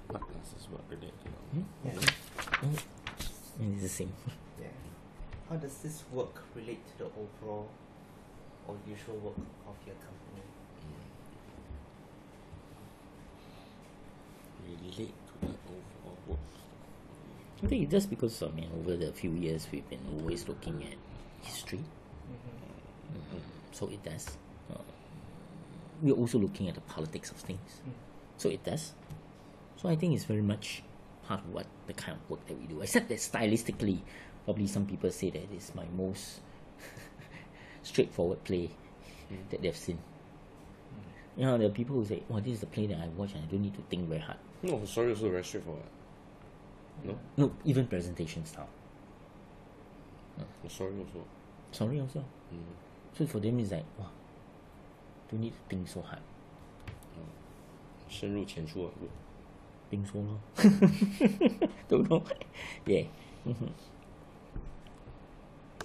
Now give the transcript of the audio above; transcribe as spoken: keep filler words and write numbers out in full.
What does this work relate to? Hmm? Yeah. Oh, it's the same. Yeah. How does this work relate to the overall or usual work of your company? Relate to the overall work. I think it's just because I mean over the few years we've been always looking at history, Mm-hmm. mm, so it does. Uh, we're also looking at the politics of things, Mm. so it does. So I think it's very much part of what the kind of work that we do. Except that stylistically, probably some people say that it's my most straightforward play Mm. that they've seen. You know, there are people who say, "Oh, this is the play that I watch and I don't need to think very hard." No, sorry, also very straightforward. No, No, even presentation style. sorry also. Sorry also. Mm. So for them it's like, wow, don't need to think so hard. 深入浅出啊。 Think so lor. Don't know. Yeah. Mhm.